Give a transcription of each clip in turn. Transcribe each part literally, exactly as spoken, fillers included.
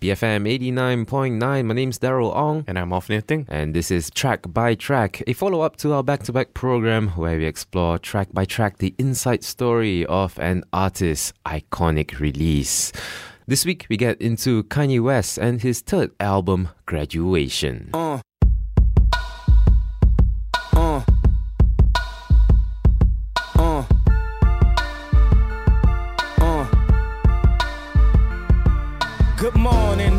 B F M eighty-nine point nine. My name's Daryl Ong. And I'm Off Ting. And this is Track by Track, a follow-up to our back-to-back program where we explore track by track the inside story of an artist's iconic release. This week we get into Kanye West and his third album, Graduation. Uh. Uh. Uh. Uh. Good morning.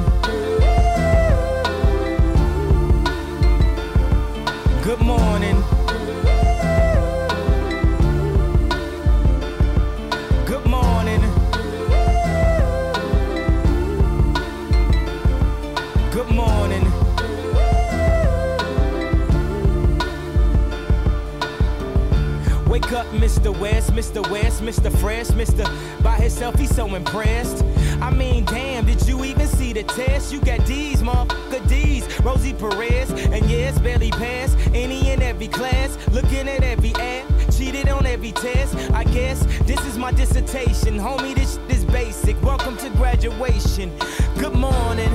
Good morning. Good morning. Good morning. Wake up, Mister West, Mister West, Mister Fresh, Mister By himself, he's so impressed. I mean, damn, did you even see the test? You got D's, motherfucker D's, Rosie Perez, and yes, barely passed any and every class. Looking at every ad, cheated on every test. I guess this is my dissertation, homie. This shit is basic. Welcome to graduation. Good morning.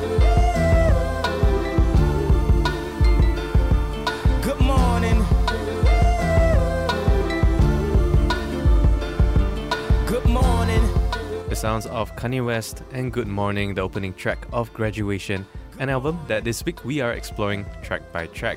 Good morning. Good morning. The sounds of Kanye West and Good Morning, the opening track of Graduation, an album that this week we are exploring track by track.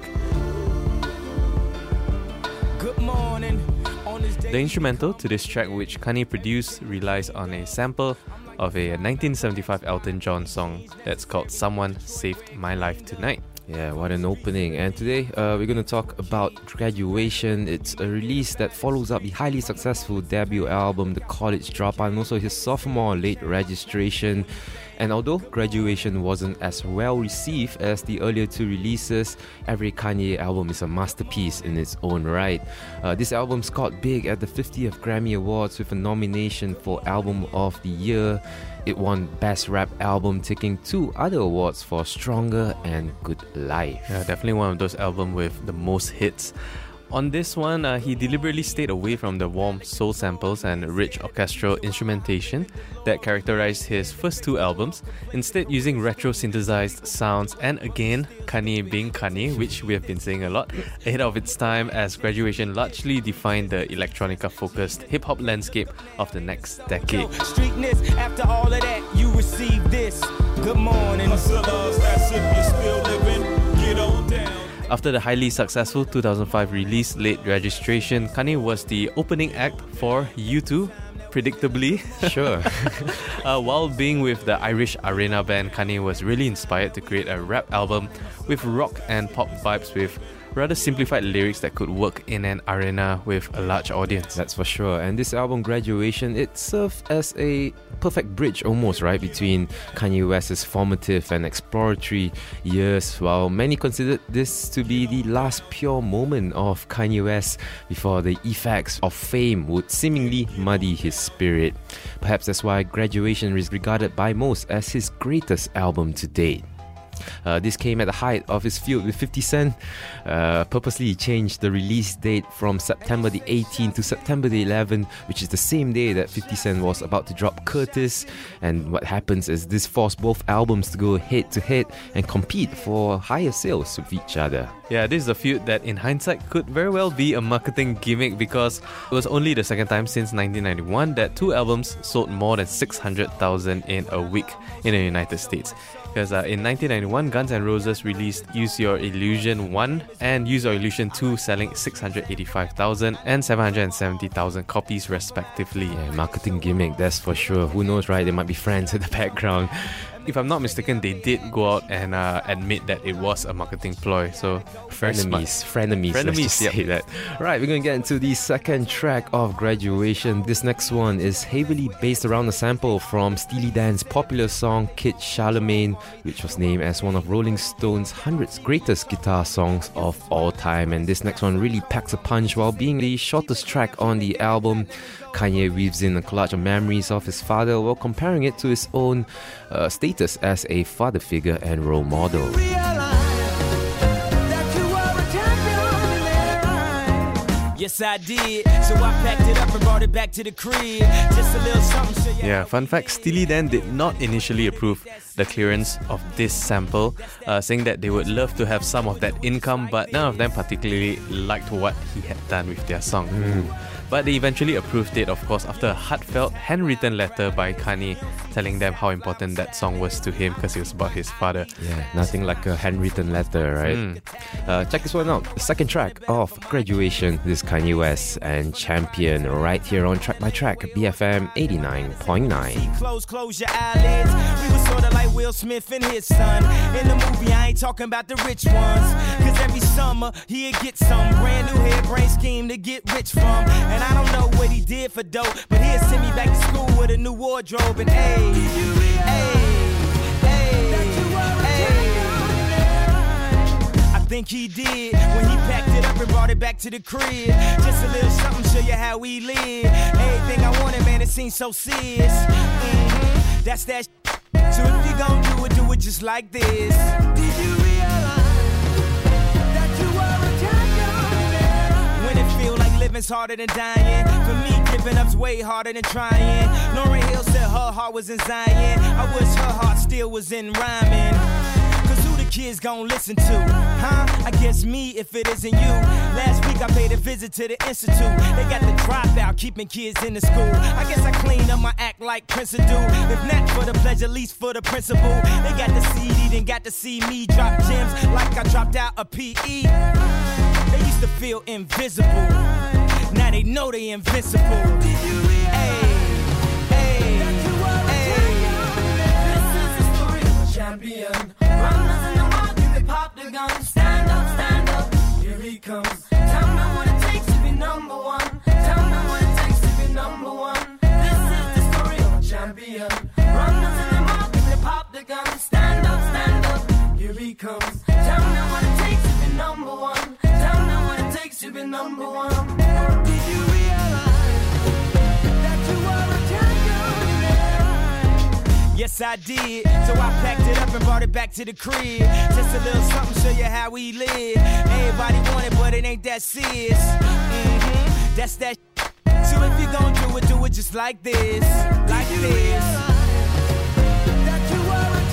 Good morning. On this day The instrumental to this track, which Kanye produced, relies on a sample of a nineteen seventy-five Elton John song that's called Someone Saved My Life Tonight. Yeah, what an opening. And today uh, we're going to talk about Graduation. It's a release that follows up the highly successful debut album, The College Dropout, and also his sophomore late registration. And although Graduation wasn't as well received as the earlier two releases, every Kanye album is a masterpiece in its own right. Uh, this album scored big at the fiftieth Grammy Awards with a nomination for Album of the Year. It won Best Rap Album, taking two other awards for Stronger and Good Life. Yeah, definitely one of those albums with the most hits. On this one, uh, he deliberately stayed away from the warm soul samples and rich orchestral instrumentation that characterized his first two albums, instead using retro-synthesized sounds and again, Kanye being Kanye, which we have been saying a lot, ahead of its time as Graduation largely defined the electronica-focused hip-hop landscape of the next decade. Streetness, after all of that, you receive this. Good morning. Hustlers, that's if you're still living, get on down. After the highly successful two thousand five release Late Registration, Kanye was the opening act for U two, predictably. Sure. uh, while being with the Irish Arena band, Kanye was really inspired to create a rap album with rock and pop vibes with rather simplified lyrics that could work in an arena with a large audience. That's for sure. And this album, Graduation, it served as a perfect bridge almost, right, between Kanye West's formative and exploratory years, while many considered this to be the last pure moment of Kanye West before the effects of fame would seemingly muddy his spirit. Perhaps that's why Graduation is regarded by most as his greatest album to date. Uh, this came at the height of his feud with fifty Cent. Uh, purposely changed the release date from September the eighteenth to September the eleventh, which is the same day that fifty Cent was about to drop Curtis. And what happens is this forced both albums to go head to head and compete for higher sales with each other. Yeah, this is a feud that in hindsight could very well be a marketing gimmick, because it was only the second time since nineteen ninety-one that two albums sold more than six hundred thousand in a week in the United States. Because uh, in nineteen ninety-one, Guns N' Roses released Use Your Illusion one and Use Your Illusion two, selling six hundred eighty-five thousand and seven hundred seventy thousand copies respectively. Yeah, marketing gimmick, that's for sure. Who knows, right? There might be friends in the background. If I'm not mistaken, they did go out and uh, admit that it was a marketing ploy. So, frenemies, frenemies, frenemies, let's just yep. say that. Right, we're going to get into the second track of Graduation. This next one is heavily based around a sample from Steely Dan's popular song Kid Charlemagne, which was named as one of Rolling Stone's one hundred greatest guitar songs of all time. And this next one really packs a punch while being the shortest track on the album. Kanye weaves in a collage of memories of his father while comparing it to his own uh, status as a father figure and role model. Yeah. Yes, I did. So I packed it up and brought it back to the crib. Just a little something. Show you Yeah, fun fact, Steely Dan did not initially approve the clearance of this sample, uh, saying that they would love to have some of that income, but none of them particularly liked what he had done with their song. Mm. But they eventually approved it, of course, after a heartfelt, handwritten letter by Kanye telling them how important that song was to him because it was about his father. Yeah, nothing like a handwritten letter, right? Mm. Uh, check this one out. The second track of Graduation, this is Kanye West and Champion, right here on Track by Track, B F M eighty-nine point nine. Close, close your eyelids. We was sorta like Will Smith and his son. In the movie, I ain't talking about the rich ones. Cause every summer, he'd get some brand new hairbrain scheme to get rich from. And I don't know what he did for dope, but he'd send me back to school with a new wardrobe. And ayy, ayy, ayy, ayy. I think he did when he packed it up and brought it back to the crib. Just a little something, show you how we live. Everything I wanted, man, it seems so serious. Mm-hmm. That's that shit. So if you gon' do it, do it just like this. Did you realize that you were a champion? When it feel like living's harder than dying, for me giving up's way harder than trying. Lauryn Hill said her heart was in Zion. I wish her heart still was in rhyming. Cause who the kids gon' listen to? Huh? I guess me if it isn't you. Last week I paid a visit to the institute. They got the dropout keeping kids in the school. I guess I clean up my act like Prince do. If not for the pleasure, at least for the principle. They got the C D, then got to see me drop gems like I dropped out a P E. They used to feel invisible. Now they know they invincible. Hey, hey, hey. This is the story of a champion. Runners in the market, they pop the gun. Stand up, stand up, here he comes. Tell me what it takes to be number one. Tell me what it takes to be number one. This is the story of a champion. Runners in the market, they pop the gun. Stand up, stand up, here he comes. Tell me what it takes to be number one. Tell me what it takes to be number one. Did you realize that you were a champion? Yes, I did. So I packed it up and brought it back to the crib. Just a little something, show you how we live. Everybody want it, but it ain't that serious. Mm-hmm. That's that shit. So if you gon' do it, do it just like this. Like this. That you were a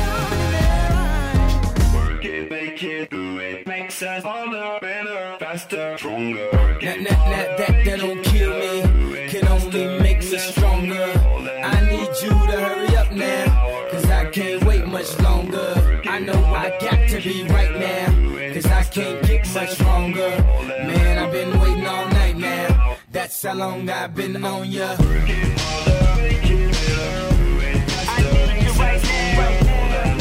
champion. Work it, make it, do it. Makes us harder, better, faster, stronger. That, that, that, that, that don't kill me. Can only make me stronger. I need you to hurry up now, cause I can't wait much longer. I know I got to be right now, cause I can't get much longer. Man, I've been waiting all night now. That's how long I've been on ya. I need you right now.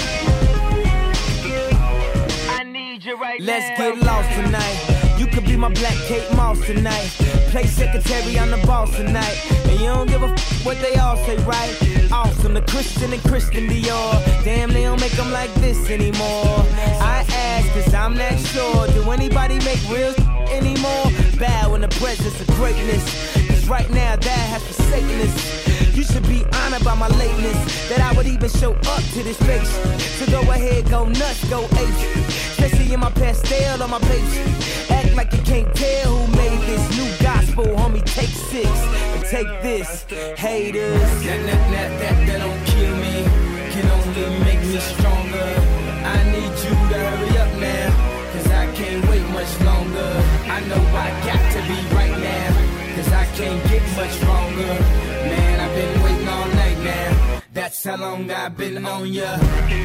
I need you right now. Let's get lost tonight. You could be my black Kate Moss tonight. Play secretary, I'm the boss tonight. And you don't give a f what they all say, right? Awesome, the Christian and Christian Dior. Damn, they don't make them like this anymore. I ask, cause I'm not sure. Do anybody make real anymore? Bow in the presence of greatness. Cause right now that has forsaken us. You should be honored by my lateness, that I would even show up to this place. So go ahead, go nuts, go ape. Especially in my pastel on my page. Act like you can't tell who made this new gospel, homie. Take six and take this, haters. That, that, that, that, that don't kill me, can only make me stronger. I need you to hurry up now, cause I can't wait much longer. I know I got to be right now, cause I can't get much longer. Man, I've been waiting all night now. That's how long I've been on ya.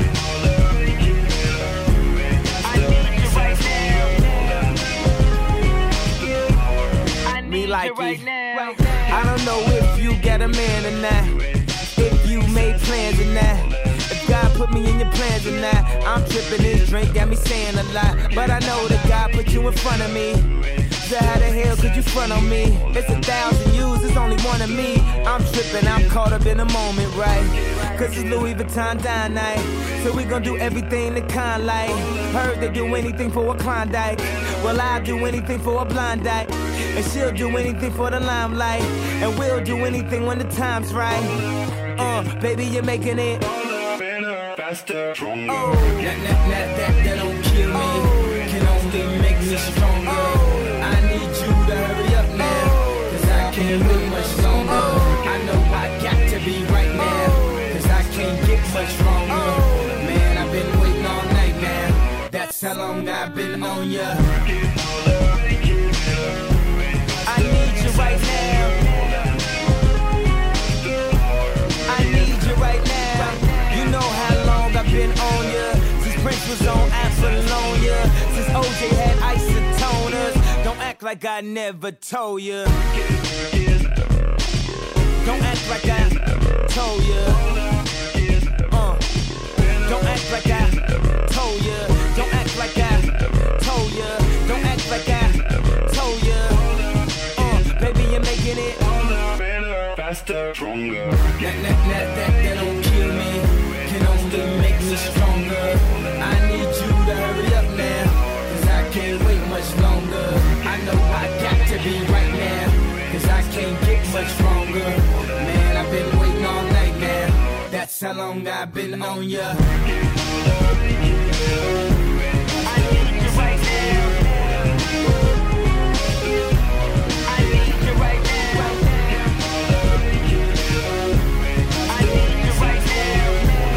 Me like right now. I don't know if you got a man or not, if you made plans or not, if God put me in your plans or not. I'm tripping, this drink got me saying a lot, but I know that God put you in front of me. So how the hell could you front on me? It's a thousand yous, it's only one of me. I'm tripping, I'm caught up in the moment, right? Cause it's Louis Vuitton dine night, so we gon' do everything the kind like. Heard they do anything for a Klondike. Well, I'll do anything for a blind dike, and she'll do anything for the limelight, and we'll do anything when the time's right. Uh, baby, you're making it Better, faster, stronger. oh. That, that, that, that, that don't kill me, oh. Can only make me stronger. Oh. I need you to hurry how long I've been on ya. I need you right now. I need you right now. You know how long I've been on ya. Since Prince was on Apollonia. Since O J had isotoners. Don't act like I never told ya. Don't act like I told ya. Uh. Don't act like I told ya. Don't act like I told ya. Don't act like I told ya. Uh, baby, you're making it Better, faster, stronger. That, that, that, that, that don't kill me. Can only make me stronger. I need you to hurry up now. Cause I can't wait much longer. I know I got to be right now. Cause I can't get much stronger. Man, I've been waiting all night now. That's how long I've been on ya. I need you right now. I need you right now. I need you right now.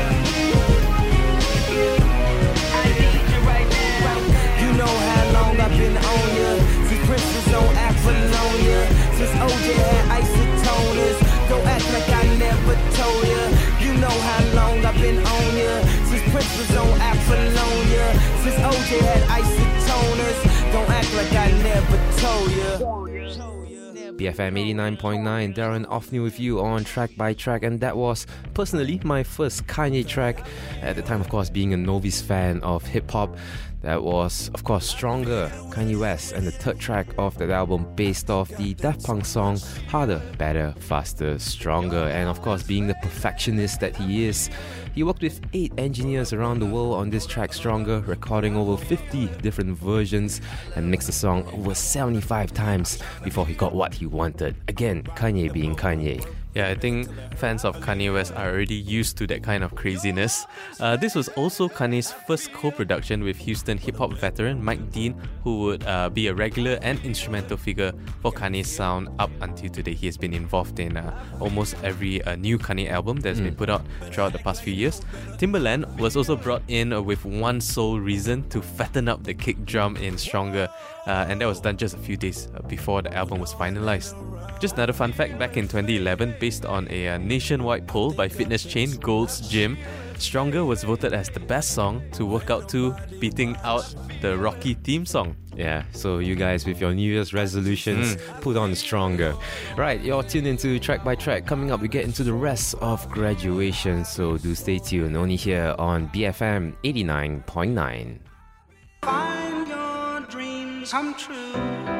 I need you right now. You know how long I've been on ya. Since Prince was on Apollonia. Since O J had isotoners. Don't act like I never told ya. You know how long I've been on ya. Since Prince was on Apollonia. Since O J had isotoners. Don't act like I never told ya. B F M eighty-nine point nine, Darren Offney with you on Track by Track, and that was personally my first Kanye track. At the time, of course, being a novice fan of hip-hop. That was, of course, Stronger, Kanye West, and the third track of that album based off the Daft Punk song Harder, Better, Faster, Stronger. And of course, being the perfectionist that he is, he worked with eight engineers around the world on this track Stronger, recording over fifty different versions and mixed the song over seventy-five times before he got what he wanted. Again, Kanye being Kanye. Yeah, I think fans of Kanye West are already used to that kind of craziness. Uh, this was also Kanye's first co-production with Houston hip-hop veteran Mike Dean, who would uh, be a regular and instrumental figure for Kanye's sound up until today. He has been involved in uh, almost every uh, new Kanye album that's mm. been put out throughout the past few years. Timbaland was also brought in uh, with one sole reason: to fatten up the kick drum in Stronger, uh, and that was done just a few days before the album was finalized. Just another fun fact, back in twenty eleven, based on a uh, nationwide poll by fitness chain Gold's Gym, Stronger was voted as the best song to work out to, beating out the Rocky theme song. Yeah, so you guys with your New Year's resolutions, mm. put on Stronger. Right, you're tuned into Track by Track. Coming up, we get into the rest of Graduation, so do stay tuned. Only here on B F M eighty-nine point nine. Find your dreams come true,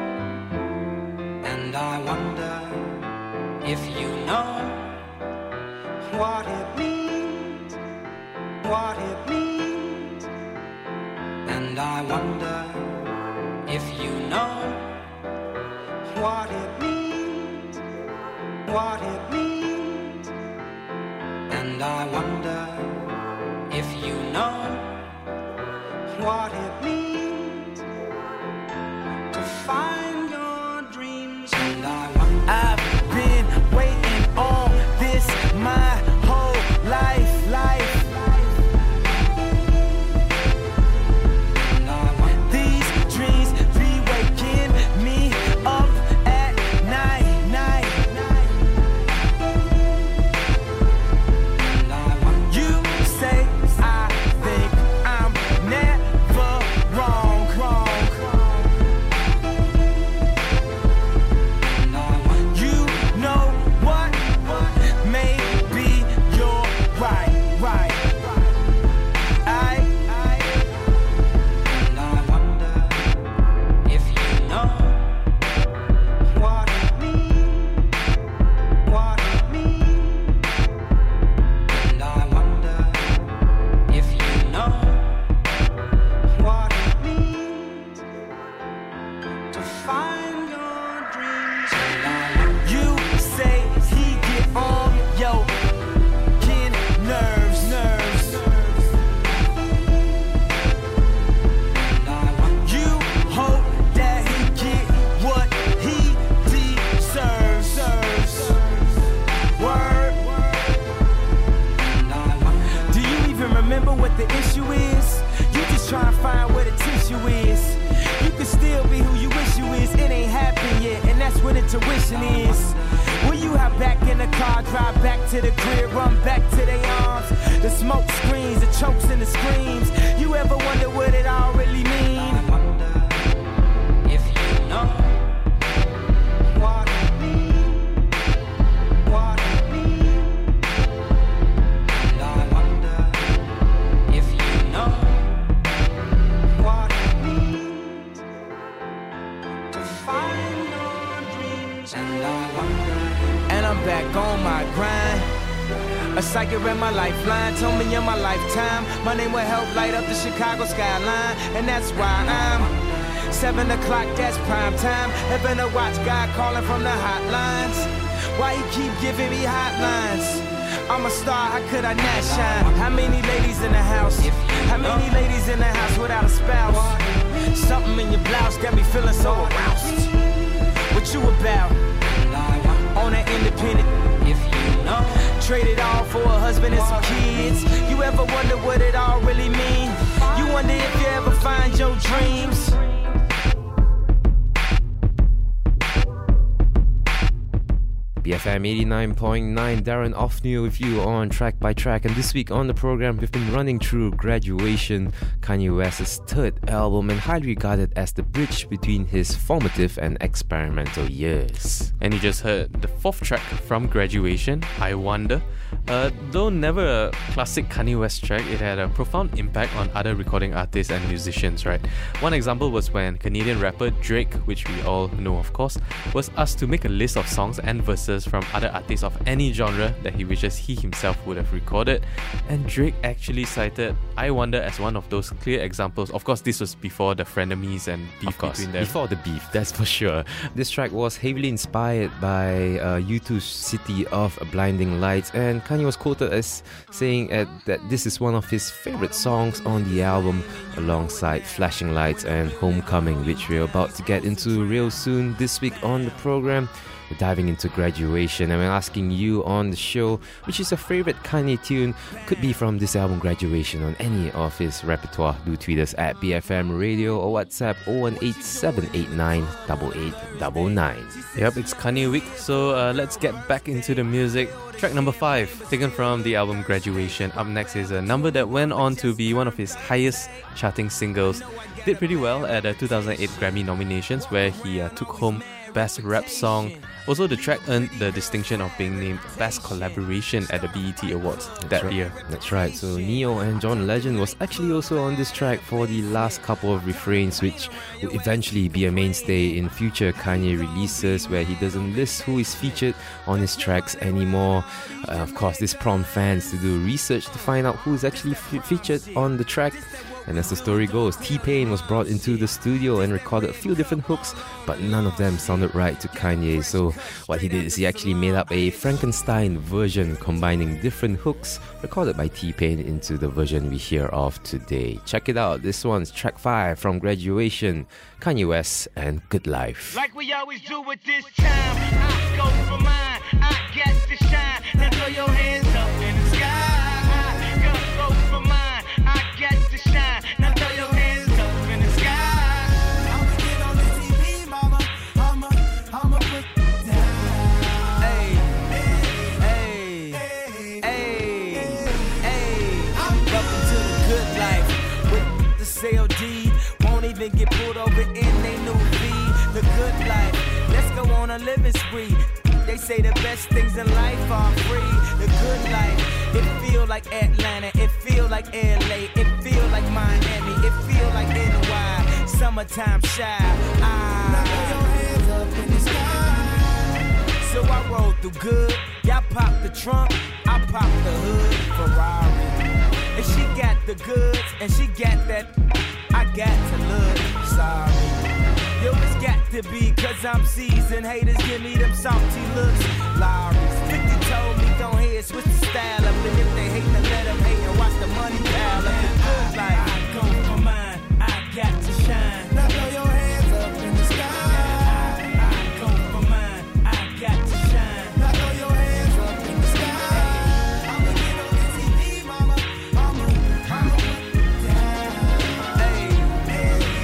and I wonder if you know what it means, what it means. And I wonder if you know what it means, what it means. And I wonder if you know what it means to find your dreams. And I wonder, I've been waiting on this my whole life, life. and I wonder, These dreams be waking me up at night, night. and I wonder, You say I think I'm never wrong, wrong. and I wonder, You know what? Maybe you're right, right. I, and I wonder if you know what it means, what it means. And I wonder if you know what it means to find your dreams. And I wonder, you say he get on your kin nerves, nerves. and I wonder, You hope that he get what he deserves. Word. and I wonder, Do you even remember what the issue is? You just try to find where the T issue is. You can still be who you wish you is. It ain't happened yet, and that's when the tuition is. Will you hop back in the car, drive back to the crib, run back to their arms? The smoke screens, the chokes and the screams. You ever wonder what it all really mean? I wonder if you know what it means, what it means. And I wonder if you know what it means to find your dreams. And I wonder. And I'm back on my grind. A psychic read my lifeline, told me in my lifetime my name will help light up the Chicago skyline. And that's why I'm seven o'clock, that's prime time. Heaven to watch God calling from the hotlines. Why he keep giving me hotlines? I'm a star, how could I not shine? How many ladies in the house? How many ladies in the house without a spouse? Something in your blouse got me feeling so aroused. What you about? On that independent, if you know. Trade it all for a husband and some kids. You ever wonder what it all really mean? You wonder if you ever find your dreams. B F M eighty-nine point nine, Darren Offnew with you on Track by Track, and this week on the program we've been running through Graduation, Kanye West's third album and highly regarded as the bridge between his formative and experimental years. And you just heard the fourth track from Graduation, I Wonder. Uh, though never a classic Kanye West track, it had a profound impact on other recording artists and musicians, right? One example was when Canadian rapper Drake, which we all know of course, was asked to make a list of songs and verses from other artists of any genre that he wishes he himself would have recorded, and Drake actually cited I Wonder as one of those clear examples. Of course, this was before the frenemies and beef of course, between them. Before the beef, that's for sure. This track was heavily inspired by uh, U two's City of Blinding Lights, and Kanye was quoted as saying uh, that this is one of his favorite songs on the album, alongside Flashing Lights and Homecoming, which we're about to get into real soon this week on the program. We're diving into Graduation, and we're asking you on the show which is your favorite Kanye tune. Could be from this album Graduation on any of his repertoire. Do tweet us at B F M Radio or WhatsApp oh one eight seven eight nine eight eight nine nine. Yep, it's Kanye week, so uh, let's get back into the music. Track number five, taken from the album Graduation. Up next is a number that went on to be one of his highest charting singles. Did pretty well at the two thousand eight Grammy nominations, where he uh, took home Best Rap Song. Also, the track earned the distinction of being named Best Collaboration at the B E T Awards That's that right. year. That's right. So Neo and John Legend was actually also on this track for the last couple of refrains, which will eventually be a mainstay in future Kanye releases, where he doesn't list who is featured on his tracks anymore. Uh, of course, this prompts fans to do research to find out who is actually f- featured on the track. And as the story goes, T-Pain was brought into the studio and recorded a few different hooks, but none of them sounded right to Kanye. So what he did is he actually made up a Frankenstein version combining different hooks recorded by T-Pain into the version we hear of today. Check it out. This one's track five from Graduation, Kanye West and Good Life. Like we always do with this time, I go for mine, I get to shine. Now throw your hands up in the sky. I go for mine, I get to shine. Now throw your hands up in the sky. I'ma get on the T V, mama. I'ma, I'ma put it down. Hey, hey, hey, hey, hey. Welcome to the good life with the C L D. Won't even get pulled over in they new V. The good life. Let's go on a living spree. They say the best things in life are free. The good life. It feel like Atlanta. It feel like L A. It feel like Miami. It feel like N Y. Summertime shy. Ah. Now throw your hands up in the sky. So I roll through good. Y'all pop the trunk. I pop the hood. Ferrari. And she got the goods. And she got that. I got to look. Sorry. Yo, it's got to be, cause I'm seasoned. Haters give me them salty looks. Lowry's fifty told me don't hear, switch the style up. And if they hate, then let them hate and watch the money pile up. The good life. I go for mine, I got to shine. Now throw your hands up in the sky. I go for mine, I got to shine. Now throw your hands up in the sky. I'ma get on the T V, mama. I'ma, I'ma put it down. Hey, hey.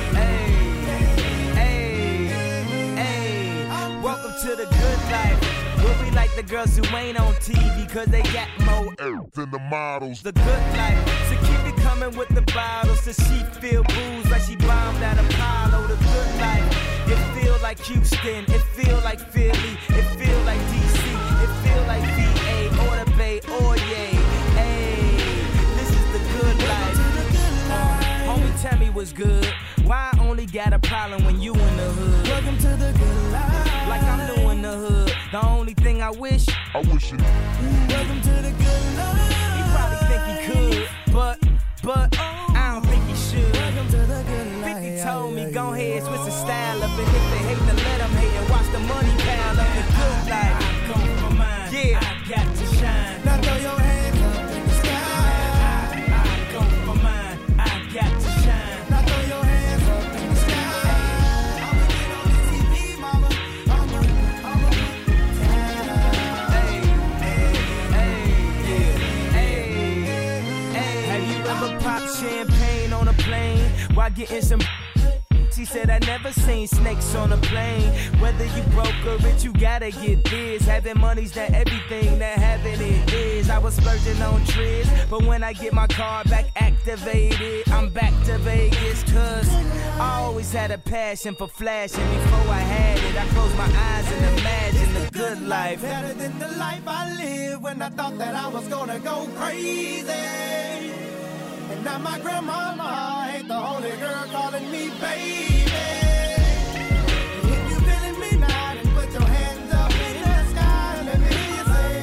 girls who ain't on T V, cause they got more than the models. The good life, so keep it coming with the bottles. So she feel booze like she bombed at Apollo. The good life, it feel like Houston, it feel like Philly, it feel like D C, it feel like V A or the Bay or yay. Hey, this is the good life. Uh, homie, tell me what's good. Why I only got a problem when you in the hood? Welcome to the good life. Like I'm new in the hood. The only thing I wish, I wish it. Welcome to the good life. He probably think he could, but, but, I don't think he should. Welcome to the good life. fifty told me, go ahead, switch the style up. And if they hate, then let them hate and watch the money pile up. The good life. I come for mine. Yeah. I got to shine. Now throw your hands up in the sky. I, I come for mine. I got to shine. Now throw your hands up in the sky. I'ma get on the T V, mama. I'ma, I'ma put down. Hey, hey, hey, hey, hey. Have you ever popped champagne on a plane while getting some? She said I never seen snakes on a plane. Whether you broke or rich, you gotta get this. Having money's not everything, that having it is. I was splurging on trips, but when I get my car back activated, I'm back to Vegas. Cause I always had a passion for flashing. Before I had it, I closed my eyes and imagined the good life. Better than the life I lived when I thought that I was gonna go crazy. And now my grandmama ain't the only girl calling me baby. If you feeling me now, then put your hands up in the sky and let me hear you say,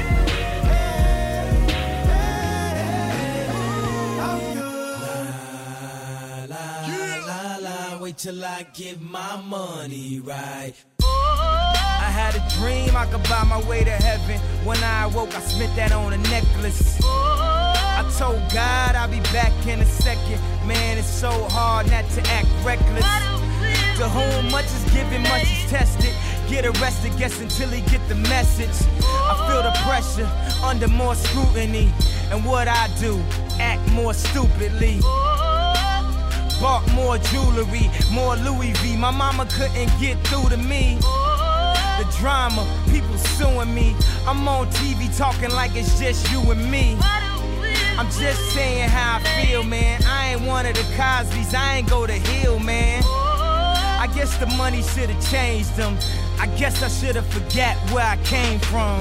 hey, hey, hey, I'm good. La, la, la, la, wait till I get my money right. I had a dream I could buy my way to heaven. When I awoke, I spent that on a necklace. I told God I'll be back in a second. Man, it's so hard not to act reckless. To whom much is given, much is tested. Get arrested, guess until he get the message. I feel the pressure under more scrutiny. And what I do, act more stupidly. Bought more jewelry, more Louis V. My mama couldn't get through to me. The drama, people suing me. I'm on T V talking like it's just you and me. I'm just saying how I feel, man. I ain't one of the Cosbys, I ain't go to Hill, man. I guess the money should've changed them. I guess I should've forgot where I came from.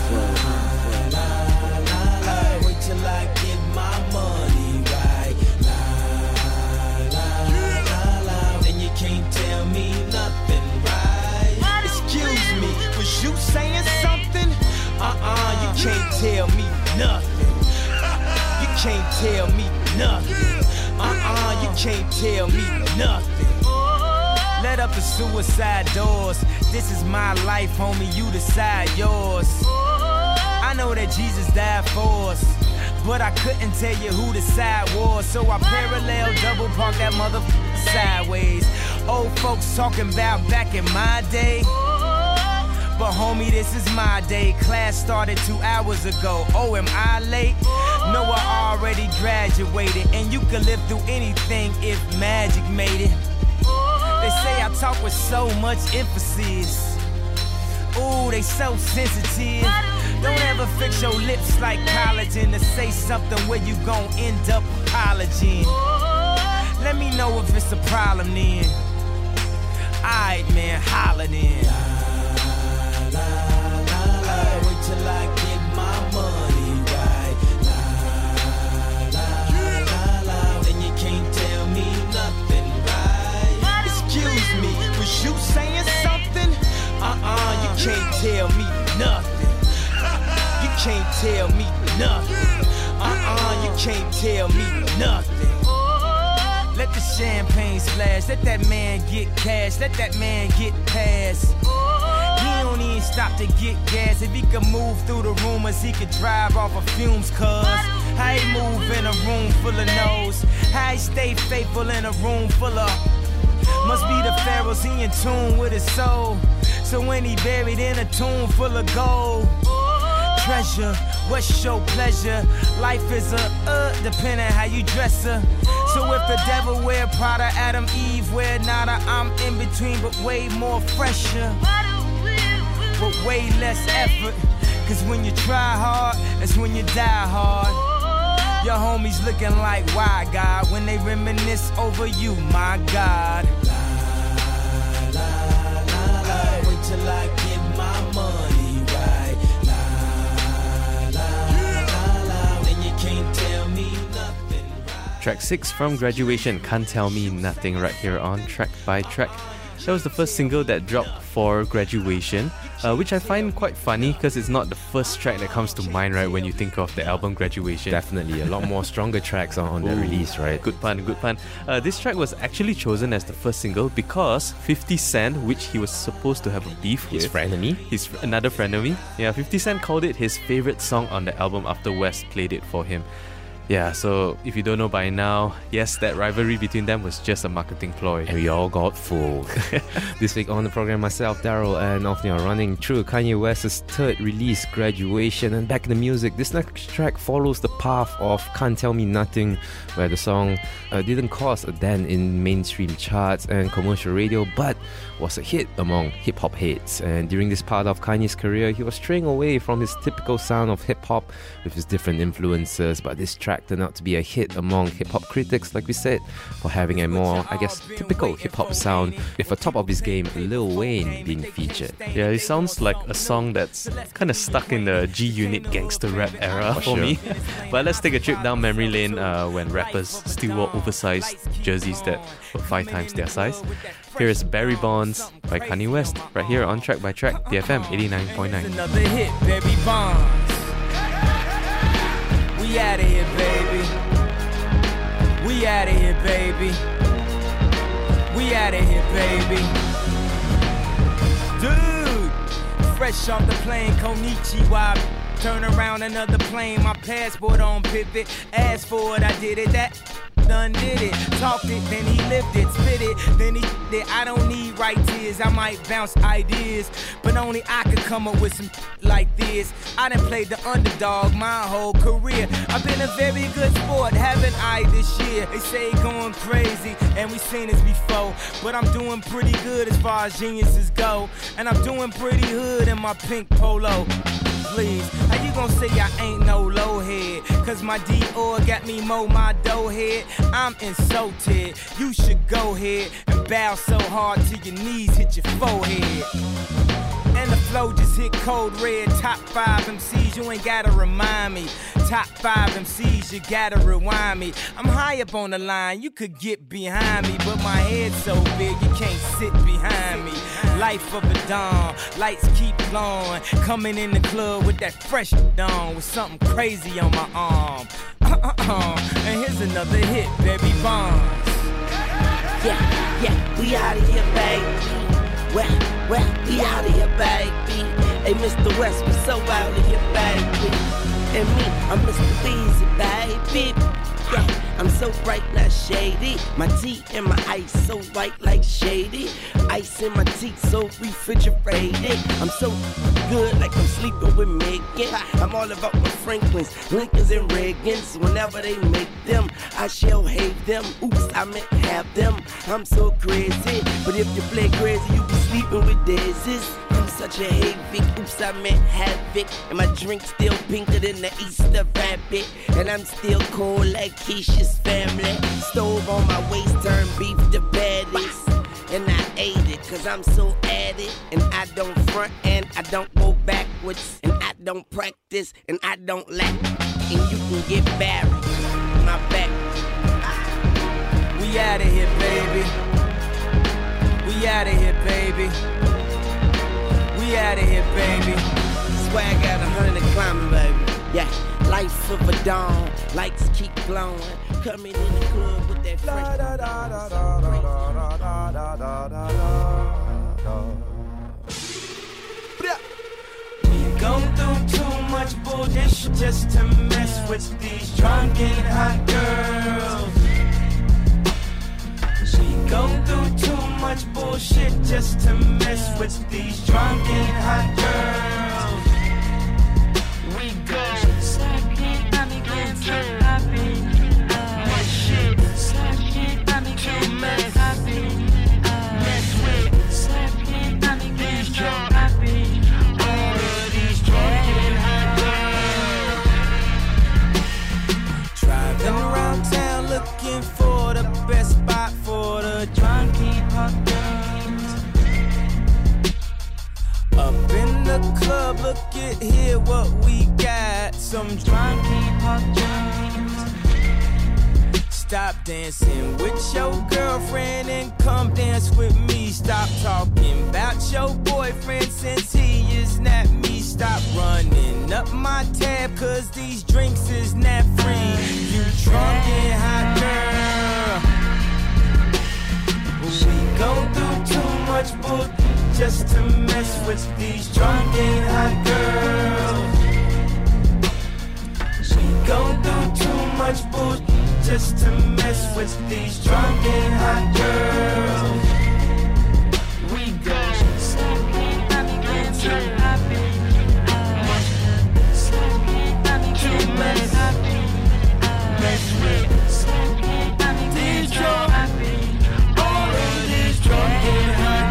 Wait till I get my money right. La, la, la, la. Then you can't tell me nothing, right? Excuse me, was you saying something? Uh-uh, you can't tell me nothing. You can't tell me nothing. Uh-uh, you can't tell me nothing. Let up the suicide doors. This is my life, homie, you decide yours. I know that Jesus died for us, but I couldn't tell you who the side was. So I parallel double park that motherfucker sideways. Old folks talking about back in my day, but homie, this is my day. Class started two hours ago. Oh, am I late? No, I already graduated. And you could live through anything if magic made it. They say I talk with so much emphasis. Ooh, they so sensitive. Don't ever fix your lips like collagen to say something where you gon' end up apologizing. Let me know if it's a problem then. Alright, man, holla then. La, la, la, wait till I get my money right. La, la, la, la, then you can't tell me nothing, right? Excuse me, was you saying something? Uh-uh, you can't tell me nothing. You can't tell me nothing. Uh-uh, you can't tell me nothing. Let the champagne splash, let that man get cash, let that man get past. He don't even stop to get gas. If he could move through the rumors, he could drive off of fumes, cuz how he move in a room full of no's, how he stay faithful in a room full of. Must be the pharaohs, he in tune with his soul. So when he buried in a tomb full of gold, treasure, what's your pleasure? Life is a uh, depending how you dress her. So if the devil wear Prada, Adam, Eve wear nada, I'm in between but way more fresher. with way less effort. Cause when you try hard, that's when you die hard. Your homies looking like, why God? When they reminisce over you, my God. La, la, la, la. Wait till I get my money right. La, la, la, la. Then you can't tell me nothing right. Track six from Graduation, Can't Tell Me Nothing, right here on Track by Track. That was the first single that dropped for Graduation, uh, which I find quite funny because it's not the first track that comes to mind, right, when you think of the album Graduation. Definitely, a lot more stronger tracks on, on that release, right? Good pun, good pun. Uh, this track was actually chosen as the first single because fifty Cent, which he was supposed to have a beef with, His frenemy? His another frenemy. Yeah, fifty Cent called it his favourite song on the album after West played it for him. Yeah, so if you don't know by now, yes, that rivalry between them was just a marketing ploy. And we all got fooled. This week on the program, myself, Daryl, and Anthony are running through Kanye West's third release, Graduation. And back in the music, this next track follows the path of Can't Tell Me Nothing, where the song uh, didn't cause a dent in mainstream charts and commercial radio, but was a hit among hip-hop heads. And during this part of Kanye's career, he was straying away from his typical sound of hip-hop with his different influences, but this track turned out to be a hit among hip-hop critics, like we said, for having a more, I guess, typical hip-hop sound, with a top of his game, Lil Wayne, being featured. Yeah, it sounds like a song that's kind of stuck in the G-Unit gangster rap era for, For me. sure. But let's take a trip down memory lane uh, when rappers still wore oversized jerseys that were five times their size. Here is Barry Bonds by Kanye West, right here on Track by Track, B F M eighty-nine point nine. Another hit, Barry Bonds. We outta here, baby. We outta here, baby. We outta here, baby. Dude, fresh off the plane, Konichiwa. Turn around another plane, my passport on pivot. Asked for it, I did it. That done did it. Talked it, then he lived it. Spit it, then he did it. I don't need right tears, I might bounce ideas, but only I could come up with some like this. I done played the underdog my whole career. I've been a very good sport, haven't I, this year? They say going crazy, and we seen this before, but I'm doing pretty good as far as geniuses go, and I'm doing pretty hood in my pink polo. Please, how you gonna say I ain't no low head? Cause my Dior got me mow my dough head. I'm insulted, you should go ahead and bow so hard till your knees hit your forehead. And the flow just hit code red. Top five M Cs, you ain't gotta remind me. Top five M Cs, you gotta rewind me. I'm high up on the line, you could get behind me, but my head's so big, you can't sit behind me. Life of a dawn, lights keep glowing. Coming in the club with that fresh dawn, with something crazy on my arm. Uh-uh-uh. And here's another hit, Barry Bonds. Yeah, yeah, we out of here, baby. Well, well, we out of here, baby. Hey, Mister West, we so out of here, baby. And me, I'm Mister Weezy, baby. Yeah, I'm so bright, not shady. My tea and my ice so white like shady. Ice in my teeth so refrigerated. I'm so good like I'm sleeping with Megan. I'm all about my Franklins, Lincolns and Reagans. Whenever they make them, I shall hate them. Oops, I meant have them. I'm so crazy, but if you play crazy, you be sleeping with daisies. I'm such a havoc, oops, I meant havoc. And my drink still pinker than the Easter rabbit. And I'm still cold like Keisha's family. Stove on my waist, turn beef to patties. And I ate it, cause I'm so at it. And I don't front and I don't go backwards. And I don't practice and I don't lack. And you can get buried in my back. We outta here, baby. We outta here, baby. We outta here, baby. Swag got a hundred and climbing, baby. Yeah, life of a dawn, lights keep glowing. Coming in the club with that fresh. We go through too much bullshit just to mess with these drunken hot girls. We go through too much bullshit just to mess with these drunken hot girls. We go Sucking, I'm again so happy. mess shit, Sucking, I'm again so happy. mess with Sucking, I'm again so happy. Stop dancing with your girlfriend and come dance with me. Stop talking about your boyfriend since he is not me. Stop running up my tab cause these drinks is not free. You drunk and hot girl. We go through too much bull just to mess with these drunk and hot girls. We go through too much bull just to mess with these drunk and hot girls. We go to mess, mess with these drunk, all of these drunk and hot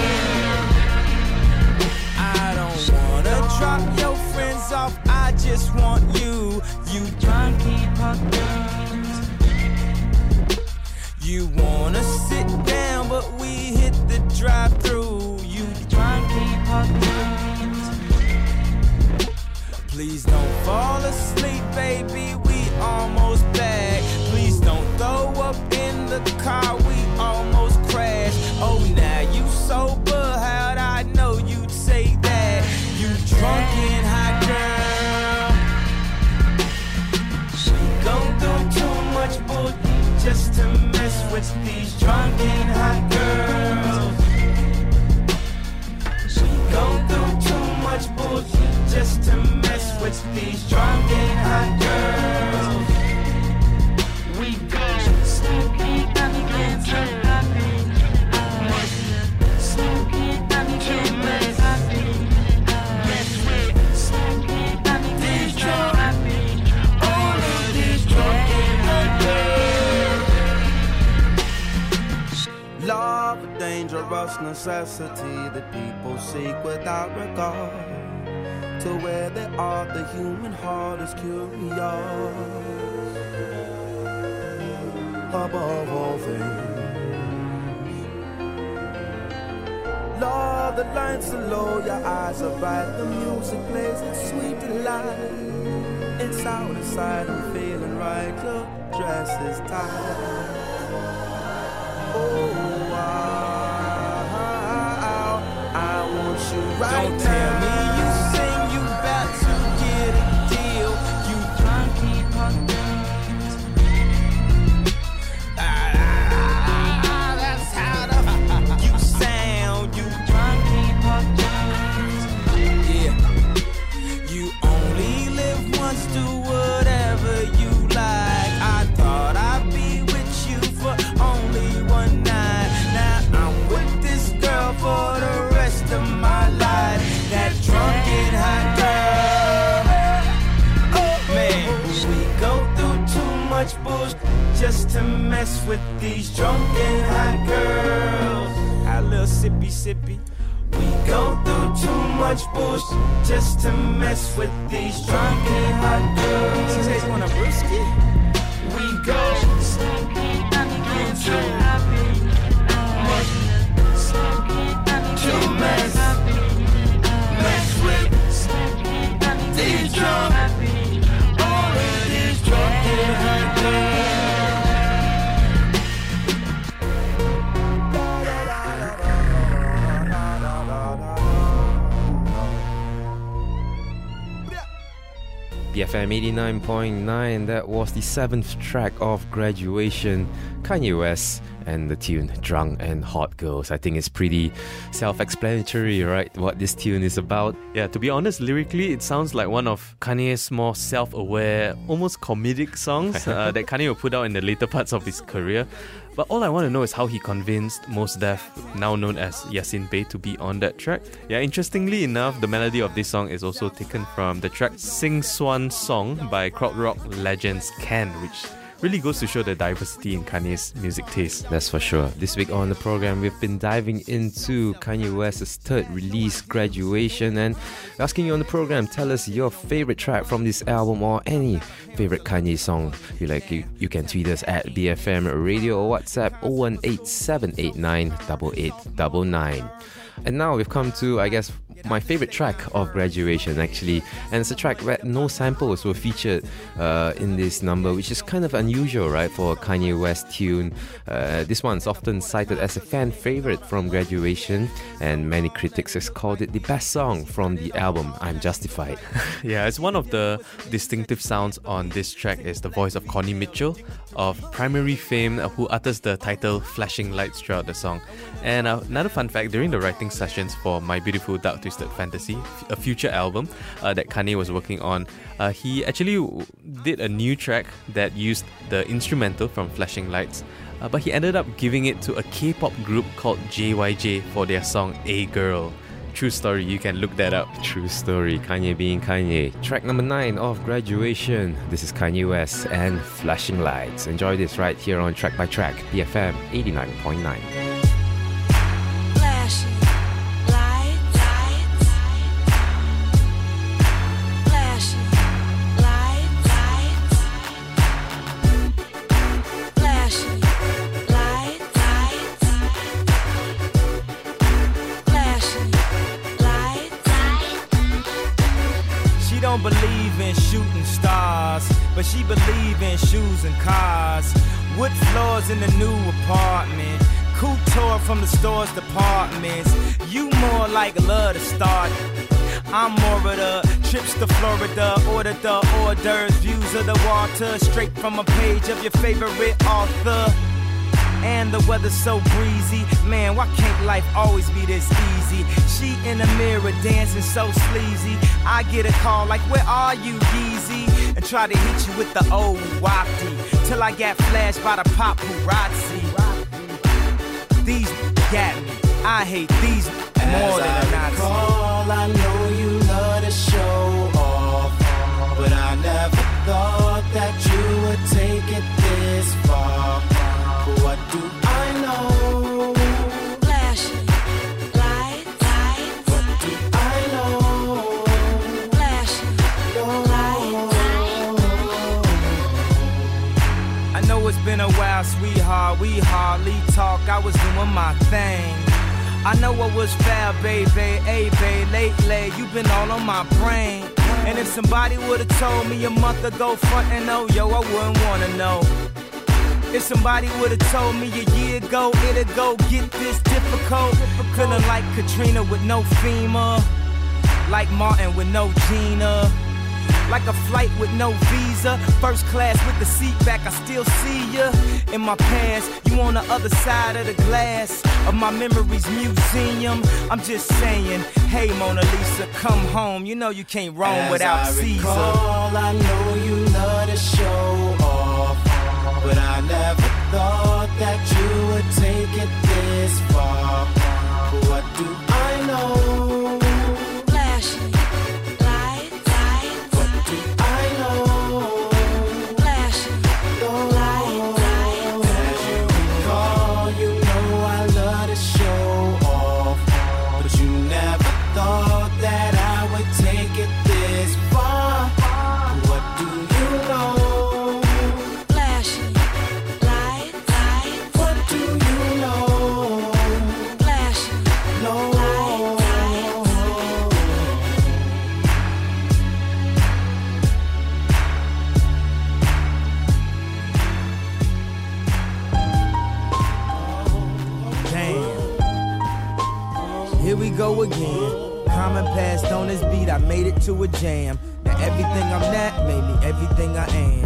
girls. I don't wanna drop your friends off, I just want you, you drunk and hot girls. You wanna sit down, but we hit the drive-thru. You drunk and hot girls. Please don't fall asleep, baby, we almost back. Please don't throw up in the car, we almost crashed. Oh, now you sober, how'd I know you'd say that? You drunk and hot girl. We go through too much bull just to mess with these drunk and hot girls. We go through too much bull just to mess with these drunk and hot girls. We go smoking, happy, dancing, happy, smoking, happy, mess, happy, mess with smoking, happy, these drunk, happy, all of these drunk and hot girls. Love, a dangerous necessity that people seek without regard to where they are. The human heart is curious above all things. Love, the lights are low, your eyes are bright, the music plays its sweet delight. It's out of sight, I'm feeling right, your dress is tight. Oh, wow, I want you right Don't now. Tell me you sing, you about to get a deal. You drunk and hot girls. Ah, that's how the you sound. You drunk and hot girls. Yeah. You only live once, do whatever you like. I thought I'd be with you for only one night. Now I'm with this girl for the rest of my life. That drunk and hot girl. Oh man, we go through too much bullshit just to mess with these drunk and hot girls. A little sippy sippy. We go through too much bullshit just to mess with these drunk and hot girls. She says, "Want a brewski?" We go smoking, happy, dancing, happy, smoking, happy, to mess, mess with these drunk, all of these drunk and hot girls. B F M eighty-nine point nine, that was the seventh track of Graduation, Kanye West, and the tune Drunk and Hot Girls. I think it's pretty self-explanatory, right, what this tune is about. Yeah, to be honest, lyrically, it sounds like one of Kanye's more self-aware, almost comedic songs uh, that Kanye will put out in the later parts of his career. But all I want to know is how he convinced Mos Def, now known as Yasin Bey, to be on that track. Yeah, interestingly enough, the melody of this song is also taken from the track Sing Swan Song by krautrock legends Can, which really goes to show the diversity in Kanye's music taste. That's for sure. This week on the program, we've been diving into Kanye West's third release, Graduation, and asking you on the program, tell us your favorite track from this album or any favorite Kanye song you like. You, you can tweet us at B F M Radio or WhatsApp oh one eight seven eight nine eight eight nine nine. And now we've come to, I guess, my favorite track of Graduation, actually, and it's a track where no samples were featured uh, in this number, which is kind of unusual, right, for a Kanye West tune. Uh, this one's often cited as a fan favorite from Graduation, and many critics have called it the best song from the album I'm Justified. Yeah, it's one of the distinctive sounds on this track is the voice of Connie Mitchell of Primary fame, uh, who utters the title Flashing Lights throughout the song. And uh, another fun fact, during the writing sessions for My Beautiful Dark Twisted Fantasy, a future album uh, that Kanye was working on, uh, he actually w- did a new track that used the instrumental from Flashing Lights, uh, but he ended up giving it to a K-pop group called J Y J for their song A Girl. True story, you can look that up. True story, Kanye being Kanye. Track number nine of Graduation. This is Kanye West and Flashing Lights. Enjoy this right here on Track by Track, B F M eighty-nine point nine. Flashing lights, lights, flashing lights, lights, flashing lights, lights, flashing lights. She don't believe in shooting stars, but she believe in shoes and cars. Wood floors in the new apartment. Couture from the store's departments. You more like love to start. I'm more of the trips to Florida. Order the hors d'oeuvres, views of the water. Straight from a page of your favorite author. And the weather's so breezy. Man, why can't life always be this easy? She in the mirror dancing so sleazy. I get a call like, where are you, Yeezy? And try to hit you with the old wafty. Till I got flashed by the paparazzi. These got me. I hate these more than a Nazi. Recall, I know you love to show off, but I never thought that you would take it this far. What do I know? Flashing lights, lights. What do I know? Flashing lights. I know it's been a while, sweetheart. We hardly talk. I was doing my thing. I know what was foul, baby. Hey, babe, lately you've been all on my brain. And if somebody would've told me a month ago, front and oh, yo, I wouldn't wanna know. If somebody would've told me a year ago, it'd go get this difficult. Feeling like Katrina with no FEMA, like Martin with no Gina. Like a flight with no visa, first class with the seat back, I still see ya. In my past, you on the other side of the glass of my memories museum. I'm just saying, hey Mona Lisa, come home. You know you can't roam As without I Caesar. Recall, I know you love to show off, but I never thought that you would take it this far. What do I know? Flashing lights, lights. What do I know? Flashing lights, lights. As you recall, you know I love to show off, but you never thought that I would take it this far. What do you know? Flashing lights, lights. What do you know? Flashing No. Damn. Here we go again. Common passed on this beat, I made it to a jam. Now everything I'm not made me everything I am.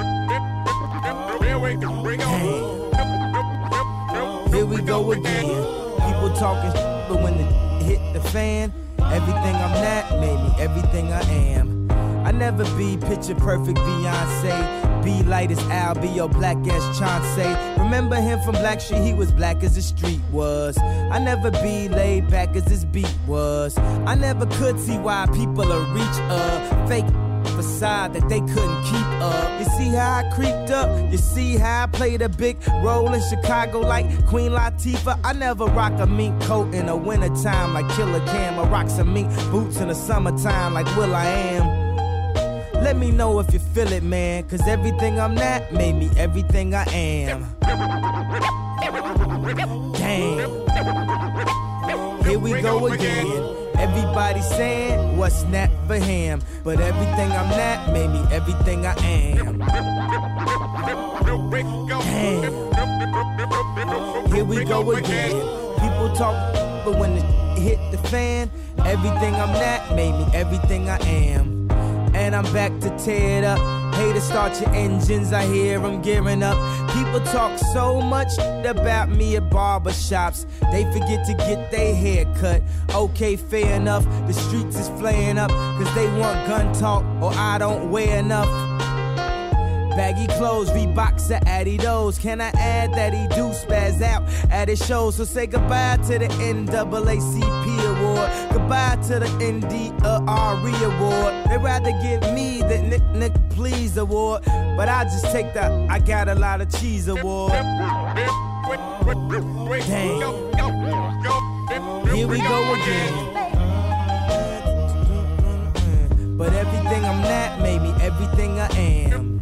Damn. Here we go again. People talking shit, but when it hit the fan, everything I'm not made me everything I am. I never be picture perfect Beyonce. Be light as Al, be your black as Chauncey. Remember him from Black Street, he was black as the street was. I never be laid back as this beat was. I never could see why people are reach a fake facade that they couldn't keep up. You see how I creeped up? You see how I played a big role in Chicago like Queen Latifah? I never rock a mink coat in the wintertime like Killer Cam. I rock some mink boots in the summertime like Will I Am. Let me know if you feel it, man, cause everything I'm not made me everything I am. Damn. Here we go again. Everybody saying what's not for him, but everything I'm not made me everything I am. Damn. Here we go again. People talk, but when it hit the fan, everything I'm not made me everything I am. And I'm back to tear it up. Hey, to start your engines, I hear them gearing up. People talk so much about me at barbershops, they forget to get their hair cut. Okay, fair enough, the streets is flaying up, cause they want gun talk, or I don't wear enough. Baggy clothes, Reeboks or Adidas. Can I add that he do spaz out at his shows? So say goodbye to the N double A C P award, goodbye to the N D R E award. They'd rather give me the Nick Nick Please award, but I just take the I got a lot of cheese award. Dang. Here we go again. But everything I'm not made me everything I am.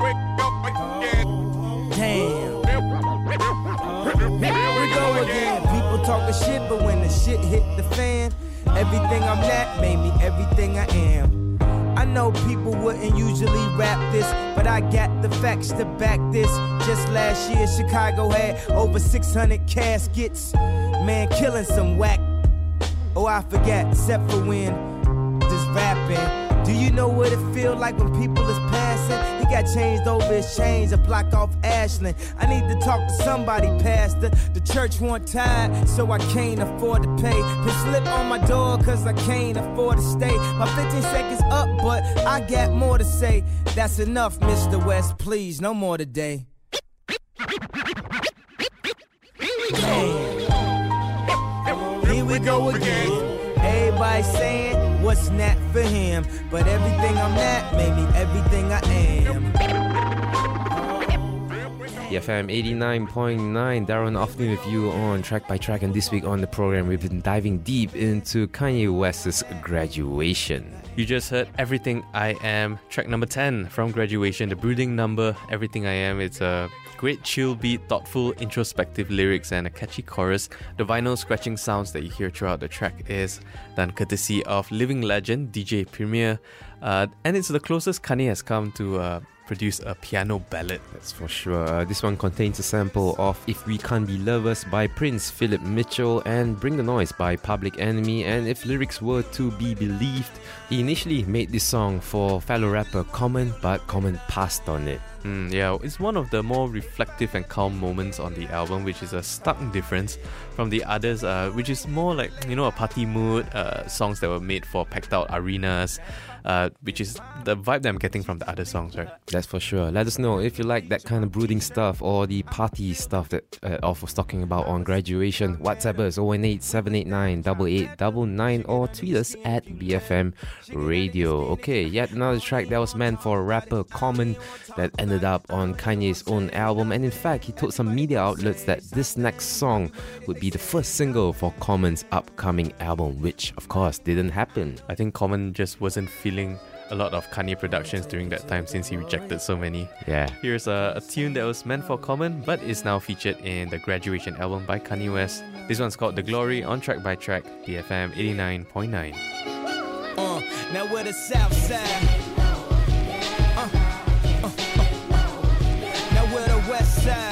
Damn. Here we go again. People talking shit, but when the shit hit the fan, everything I'm not made me everything I am. I know people wouldn't usually rap this, but I got the facts to back this. Just last year, Chicago had over six hundred caskets. Man, killing some whack. Oh, I forgot, except for when this rapping. Do you know what it feel like when people is passing? He got changed over his chains, a block off Ashland. I need to talk to somebody, pastor. The church want tired, so I can't afford to pay. Put slip on my door, cause I can't afford to stay. My fifteen seconds up, but I got more to say. That's enough, Mister West, please, no more today. Damn. Here we go again. Everybody saying what's not for him, but everything I'm not made me everything I am. E F M eighty-nine point nine, Darren Often with you on Track by Track, and this week on the program we've been diving deep into Kanye West's Graduation. You just heard Everything I Am, track number ten from Graduation, the brooding number, Everything I Am. It's a great chill beat, thoughtful, introspective lyrics and a catchy chorus. The vinyl scratching sounds that you hear throughout the track is done courtesy of living legend D J Premier, uh, and it's the closest Kanye has come to uh, produce a piano ballad. That's for sure. Uh, this one contains a sample of If We Can't Be Lovers by Prince Philip Mitchell and Bring the Noise by Public Enemy. And if lyrics were to be believed, he initially made this song for fellow rapper Common, but Common passed on it. Mm, yeah, it's one of the more reflective and calm moments on the album, which is a stark difference from the others, uh, which is more like, you know, a party mood, uh, songs that were made for packed out arenas, uh, which is the vibe that I'm getting from the other songs, right? That's for sure. Let us know if you like that kind of brooding stuff or the party stuff that uh, Alf was talking about on Graduation. WhatsApp us oh one eight seven eight nine eight eight nine nine or tweet us at B F M Radio. Okay, yet another track that was meant for rapper Common that ended up on Kanye's own album, and in fact he told some media outlets that this next song would be the first single for Common's upcoming album, which of course didn't happen. I think Common just wasn't feeling a lot of Kanye productions during that time since he rejected so many. Yeah. Here's a, a tune that was meant for Common but is now featured in the Graduation album by Kanye West. This one's called The Glory on Track by Track, B F M eighty-nine point nine. Uh, now we're the South Side. Uh, uh, uh, uh. Now we're the West Side.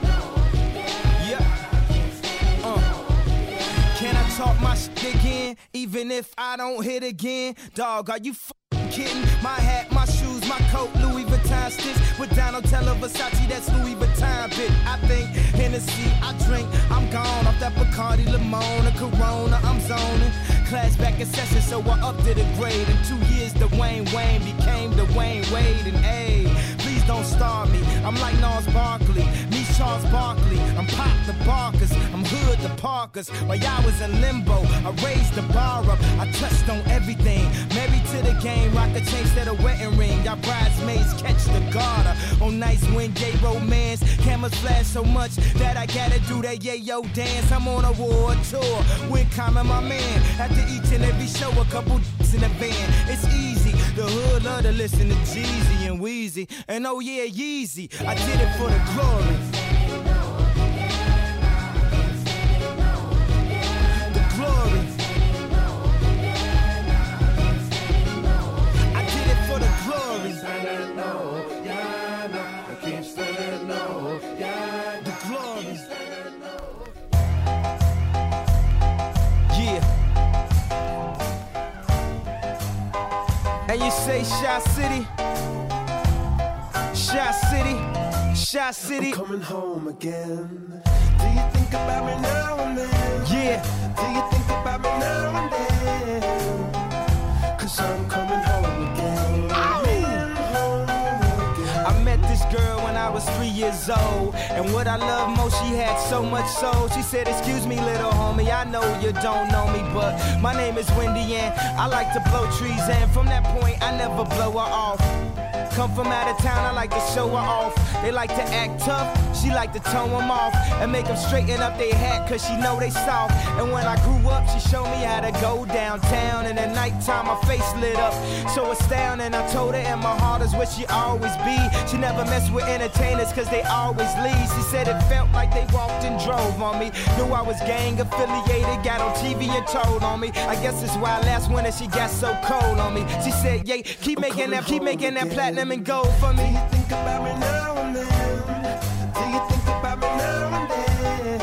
Yeah. Uh. Can I talk my shit again? Even if I don't hit again? Dog, are you f***ing kidding? My hat, my shoes, my coat, Louis Vuitton stitch. With Donatella Versace, that's Louis Vuitton bit. I think Hennessy, I drink. I'm gone off that Bacardi, Limona, Corona. I'm zoning. Class back in session, so I upped to the grade. In two years, the Wayne Wayne became the Wayne Wade. And hey, please don't starve me. I'm like Nas Barkley, me Charles Barkley. I'm Pop the Barkers, I'm Hood the Parkers. While y'all was in limbo, I raised the bar up. I touched on everything. Married to the game, rock a chain instead of wedding ring. Y'all bridesmaids catch the garter. On nights when gay romance, cameras flash so much that I gotta do that yayo dance. I'm on a war tour with Common, my man. After each and every show, a couple d***s in the van. It's easy, the hood love to listen to Jeezy and Weezy. And oh yeah, Yeezy, I did it for the glory. The glory. say Shy City, Shy City, Shy City. I'm coming home again. Do you think about me now and then? Yeah. Do you think about me now and then? Cause I'm coming home again. I met this girl when I was three years old, and what I love most, she had so much soul. She said, excuse me, little homie, I know you don't know me, but my name is Wendy and I like to blow trees, and from that point I never blow her off. Come from out of town, I like to show her off. They like to act tough, she like to tone them off and make them straighten up their hat, cause she know they soft. And when I grew up, she showed me how to go downtown, and at nighttime my face lit up so astounding. I told her and my heart is where she always be. She never mess with entertainers cause they always leave. She said it felt like they walked and drove on me. Knew I was gang affiliated, got on T V and told on me. I guess it's why last winter she got so cold on me. She said, yeah, keep I'm making that, keep making that again. platinum and gold for me. Do you think about me now and then? Do you think about me now and then?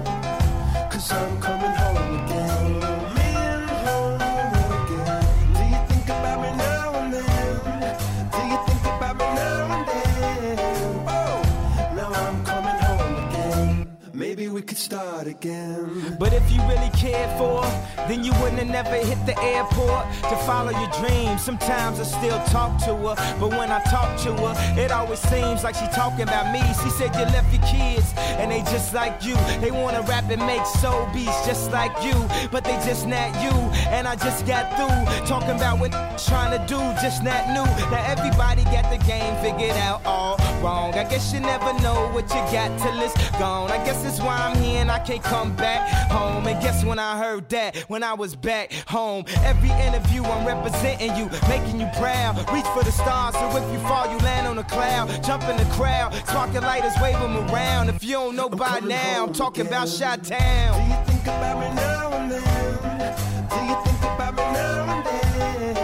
Cause I'm coming home again. Me and home again. Do you think about me now and then? Do you think about me now and then? Oh, now I'm coming home again. Maybe we could start again. But if you really cared for her, then you wouldn't have never hit the airport to follow your dreams. Sometimes I still talk to her, but when I talk to her, it always seems like she talking about me. She said you left your kids, and they just like you. They wanna rap and make soul beats just like you, but they just not you. And I just got through talking about what trying to do, just not new. Now everybody got the game figured out all wrong. I guess you never know what you got till it's gone. I guess that's why I'm here and I can't come back home. And guess when I heard that, when I was back home. Every interview I'm representing you, making you proud. Reach for the stars, so if you fall you land on a cloud. Jump in the crowd, sparking lighters, wave them around. If you don't know I'm by now, I'm talking again. about Chi-Town. Do you think about me now and then? Do you think about me now and then?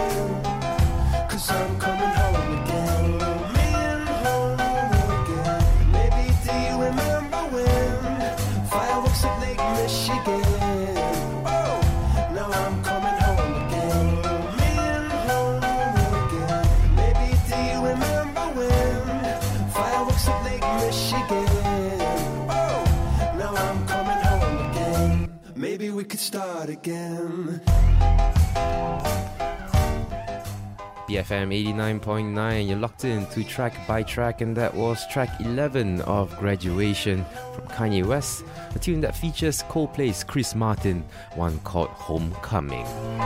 Cause I'm coming home again. Me and home again. Maybe do you remember when fireworks at Lake Michigan? Oh, now I'm coming home again. Me and home again. Maybe do you remember when fireworks at Lake Michigan? Oh, now I'm coming home again. Maybe we could start again. B F M eighty-nine point nine, you're locked in to Track by Track, and that was track eleven of Graduation from Kanye West, a tune that features Coldplay's Chris Martin, one called Homecoming.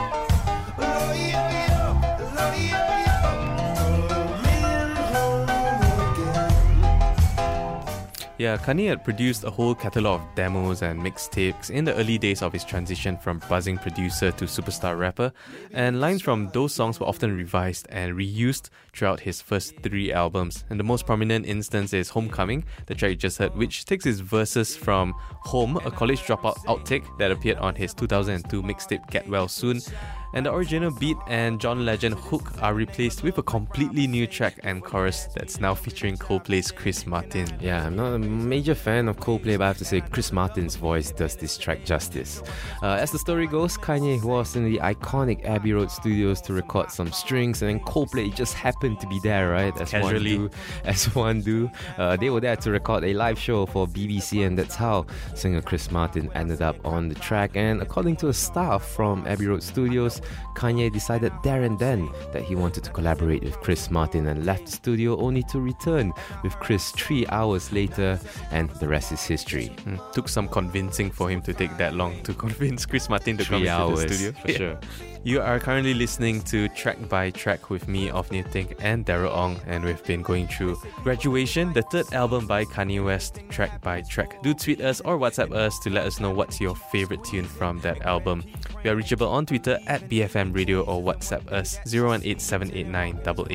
Yeah, Kanye had produced a whole catalogue of demos and mixtapes in the early days of his transition from buzzing producer to superstar rapper, and lines from those songs were often revised and reused throughout his first three albums. And the most prominent instance is Homecoming, the track you just heard, which takes his verses from Home, a college dropout outtake that appeared on his two thousand two mixtape Get Well Soon. And the original beat and John Legend hook are replaced with a completely new track and chorus that's now featuring Coldplay's Chris Martin. Yeah, I'm not a major fan of Coldplay, but I have to say Chris Martin's voice does this track justice. Uh, as the story goes, Kanye was in the iconic Abbey Road studios to record some strings, and then Coldplay just happened to be there, right? As Casually. one do. As one do. Uh, they were there to record a live show for B B C, and that's how singer Chris Martin ended up on the track. And according to a staff from Abbey Road Studios, Kanye decided there and then that he wanted to collaborate with Chris Martin and left the studio only to return with Chris three hours later, and the rest is history. Mm, took some convincing for him to take that long to convince Chris Martin to Three come hours, into the studio. for sure. You are currently listening to Track by Track with me, Of Newtink, and Daryl Ong, and we've been going through Graduation, the third album by Kanye West, Track by Track. Do tweet us or WhatsApp us to let us know what's your favorite tune from that album. We are reachable on Twitter at B F M Radio or WhatsApp us zero one eight seven eight nine eight eight eight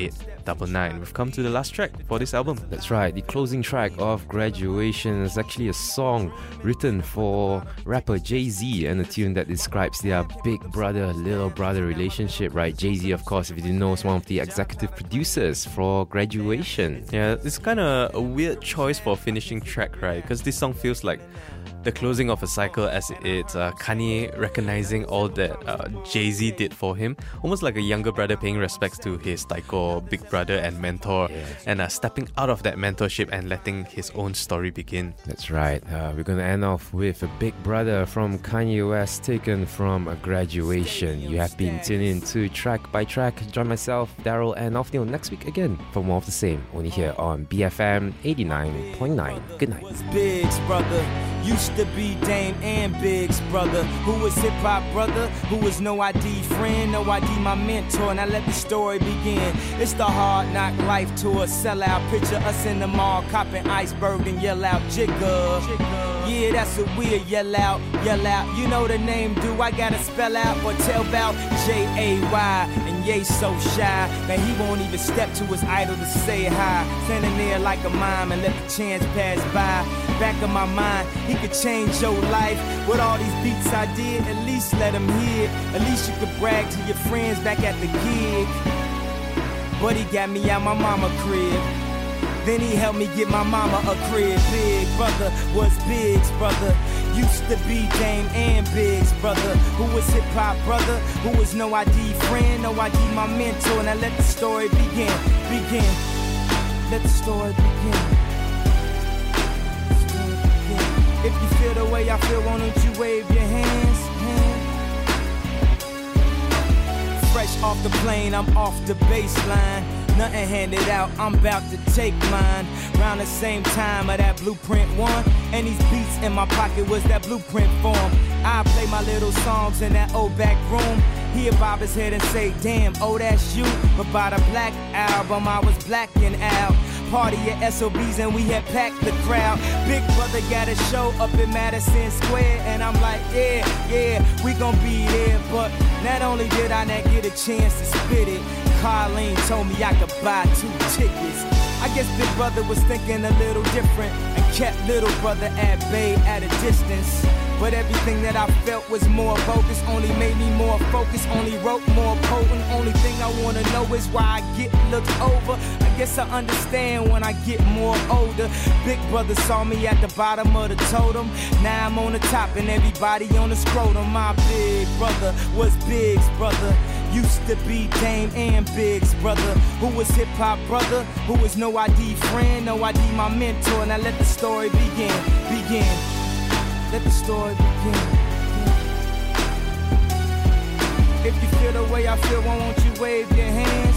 Double Nine. We've come to the last track for this album. That's right, the closing track of Graduation is actually a song written for rapper Jay-Z and a tune that describes their big brother, little brother relationship, right? Jay-Z, of course, if you didn't know, is one of the executive producers for Graduation. Yeah, it's kind of a weird choice for a finishing track, right? Because this song feels like the closing of a cycle, as it's uh, Kanye recognizing all that uh, Jay-Z did for him, almost like a younger brother paying respects to his taiko big brother and mentor, yes. and uh, stepping out of that mentorship and letting his own story begin. That's right. Uh, we're going to end off with a Big Brother from Kanye West, taken from a Graduation. You have been tuning in to Track by Track. Join myself, Daryl, and Ophneil next week again for more of the same, only here on B F M eighty-nine point nine. Good night. Big's brother used to be Dame and Big's brother, who was hip-hop brother, who was no I D friend, no I D my mentor. Now let the story begin. It's the hard knock life tour, sellout. Picture us in the mall, copping iceberg and yell out Jigga. Yeah, that's what we'll yell out, yell out. You know the name, do I gotta spell out or tell about J A Y? And Ye so shy that he won't even step to his idol to say hi. Standing there like a mime and let the chance pass by. Back of my mind, he could change your life. With all these beats I did, at least let him hear. At least you could brag to your friends back at the gig. But he got me out my mama crib. Then he helped me get my mama a crib. Big brother was Big's brother. Used to be Dame and Big's brother, who was hip-hop brother, who was no I D friend, no I D my mentor. Now let the story begin, begin. Let the story begin. If you feel the way I feel, why don't you wave your hands? hands? Fresh off the plane, I'm off the baseline. Nothing handed out, I'm about to take mine. Round the same time of that blueprint one. And these beats in my pocket was that blueprint form. I play my little songs in that old back room. He'll bob his head and say, damn, oh that's you. But by the Black Album, I was blacking out. Party at S O B's and we had packed the crowd. Big brother got a show up in Madison Square. And I'm like, yeah, yeah, we gon' be there. But not only did I not get a chance to spit it, Carlene told me I could buy two tickets. I guess Big Brother was thinking a little different and kept little brother at bay at a distance. But everything that I felt was more bogus, only made me more focused, only wrote more potent. Only thing I wanna know is why I get looked over. I guess I understand when I get more older. Big brother saw me at the bottom of the totem. Now I'm on the top and everybody on the scrotum. My big brother was Big's brother. Used to be Dame and Big's brother, who was hip-hop brother, who was no I D friend, no I D my mentor. Now let the story begin, begin. Let the story begin. If you feel the way I feel, why won't you wave your hands?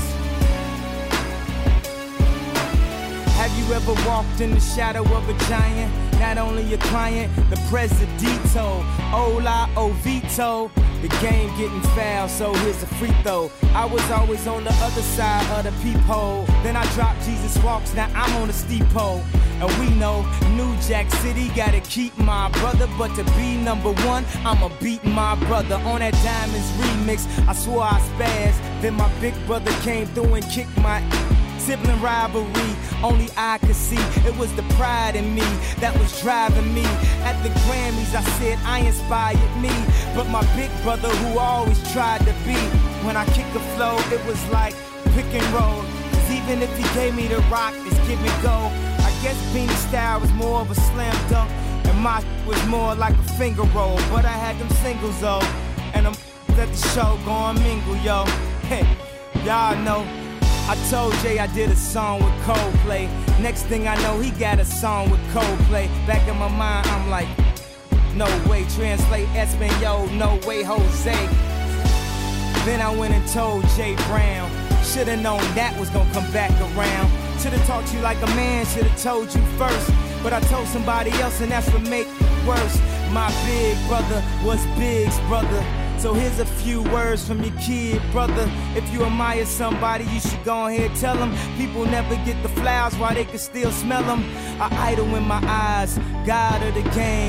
Have you ever walked in the shadow of a giant? Not only a client, the presidito. Hola, Ovito. The game getting foul, so here's a free throw. I was always on the other side of the peephole. Then I dropped Jesus Walks, now I'm on the steep pole. And we know New Jack City gotta keep my brother, but to be number one, I'ma beat my brother. On that Diamonds remix, I swore I spazzed. Then my big brother came through and kicked my sibling rivalry. Only I could see it was the pride in me that was driving me. At the Grammys I said I inspired me, but my big brother who always tried to be. When I kick the flow it was like pick and roll. Cause even if he gave me the rock, it's give and go. I guess Beanie style was more of a slam dunk, and my was more like a finger roll. But I had them singles though, and I'm at the show going mingle, yo. Hey, y'all know I told Jay I did a song with Coldplay. Next thing I know, he got a song with Coldplay. Back in my mind, I'm like, no way. Translate Espanol, no way, Jose. Then I went and told Jay Brown. Should've known that was gonna come back around. Should've talked to you like a man, should've told you first. But I told somebody else and that's what make it worse. My big brother was Big's brother. So here's a few words from your kid, brother. If you admire somebody, you should go ahead and tell them. People never get the flowers while they can still smell them. A idol in my eyes, God of the game.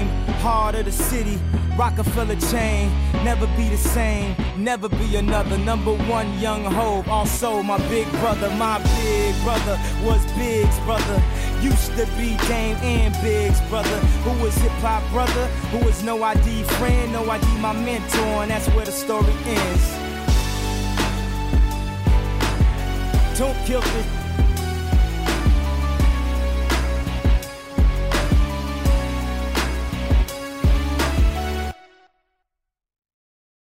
heart of the city, Rockefeller chain, never be the same, never be another. Number one, Young Hov, also my big brother. My big brother was Big's brother. Used to be Dame and Big's brother. Who was hip-hop brother, who was No I D friend, No I D my mentor, and that's where the story ends. Don't kill this.